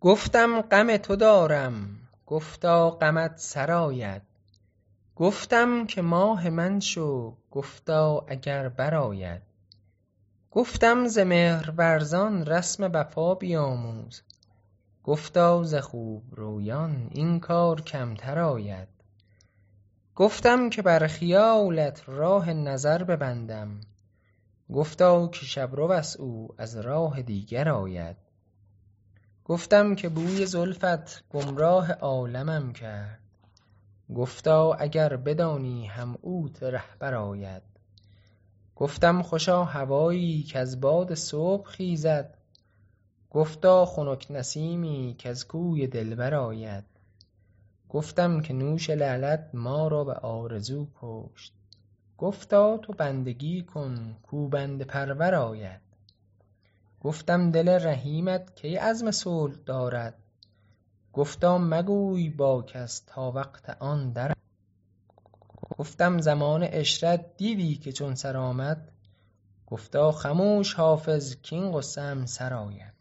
گفتم غم تو دارم، گفتا غمت سرآید. گفتم که ماه من شو، گفتا اگر برآید. گفتم ز مهرورزان رسم وفا بیاموز، گفتا ز خوبرویان این کار کمتر آید. گفتم که بر خیالت راه نظر ببندم، گفتا که شبروست او از راه دیگر آید. گفتم که بوی زلفت گمراه عالمم کرد، گفتا اگر بدانی هم اوت رهبر آید. گفتم خوشا هوایی کز باد صبح خیزد، گفتا خنک نسیمی کز کوی دلبر آید. گفتم که نوش لعلت ما را به آرزو کشت، گفتا تو بندگی کن کو بنده پرور آید. گفتم دل رحیمت کی عزم صلح دارد، گفتا مگوی با کس تا وقت آن درآید. گفتم زمان عشرت دیدی که چون سر آمد، گفتا خموش حافظ کاین غصه ام سر آید.